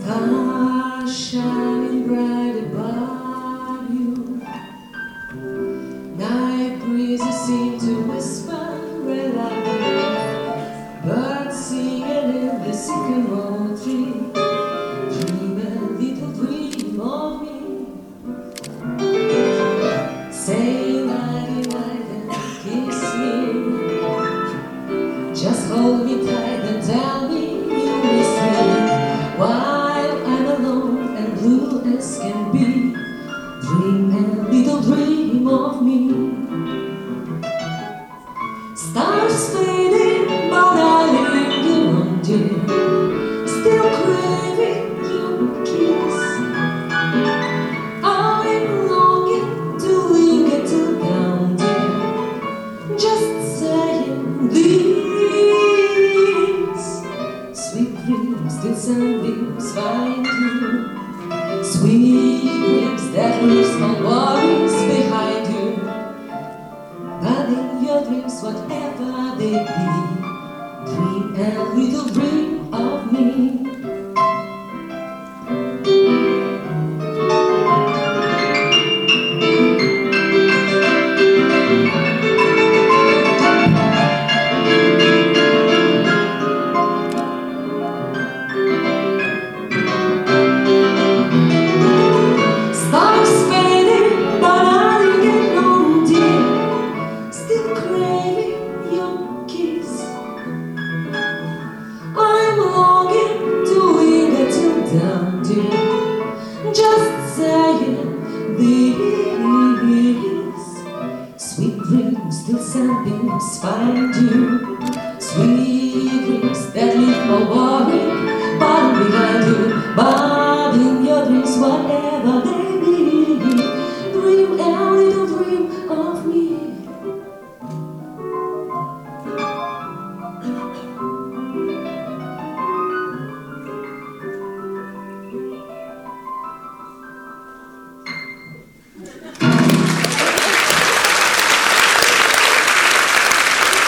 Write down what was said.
Stars shining bright above you. Night breezes seem to whisper red like birds singing in the sycamore tree. Dream a little dream of me. Say nighty night and kiss me. Just hold me tight and tell me you miss me. While I'm alone and blue as can be, dream a little dream of me. Stars fading, but I linger on, dear, still craving your kiss. I'm longing to linger till down, dear, just saying these sweet dreams till sunbeams find you. Sweet dreams that leaves no worries behind you. But in your dreams, whatever they be, dream a little dream